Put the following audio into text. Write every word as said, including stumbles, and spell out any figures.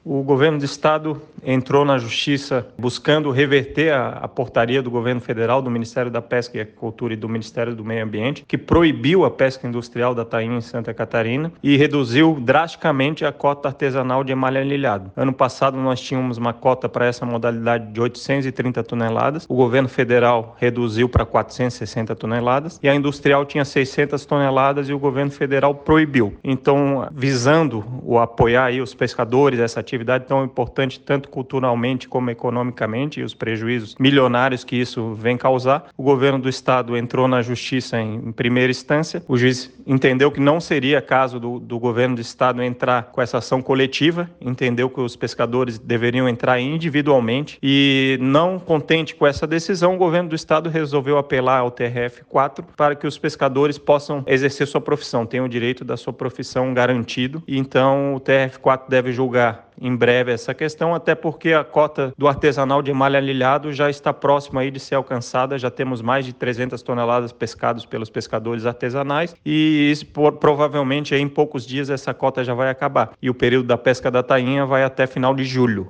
O governo do estado entrou na justiça buscando reverter a, a portaria do governo federal, do Ministério da Pesca e Agricultura e do Ministério do Meio Ambiente, que proibiu a pesca industrial da tainha em Santa Catarina e reduziu drasticamente a cota artesanal de emalha-anilhado. Ano passado nós tínhamos uma cota para essa modalidade de oitocentas e trinta toneladas, o governo federal reduziu para quatrocentas e sessenta toneladas e a industrial tinha seiscentas toneladas e o governo federal proibiu. Então, visando o apoiar aí os pescadores, essa atividade tão importante tanto culturalmente como economicamente e os prejuízos milionários que isso vem causar, o governo do estado entrou na justiça em, em primeira instância. O juiz entendeu que não seria caso do, do governo do estado entrar com essa ação coletiva, entendeu que os pescadores deveriam entrar individualmente e, não contente com essa decisão, o governo do estado resolveu apelar ao T R F quatro para que os pescadores possam exercer sua profissão, tenham o direito da sua profissão garantido. E então o T R F quatro deve julgar em breve essa questão, até porque a cota do artesanal de emalha-anilhado já está próxima aí de ser alcançada, já temos mais de trezentas toneladas pescadas pelos pescadores artesanais e isso, por, provavelmente aí, em poucos dias essa cota já vai acabar e o período da pesca da tainha vai até final de julho.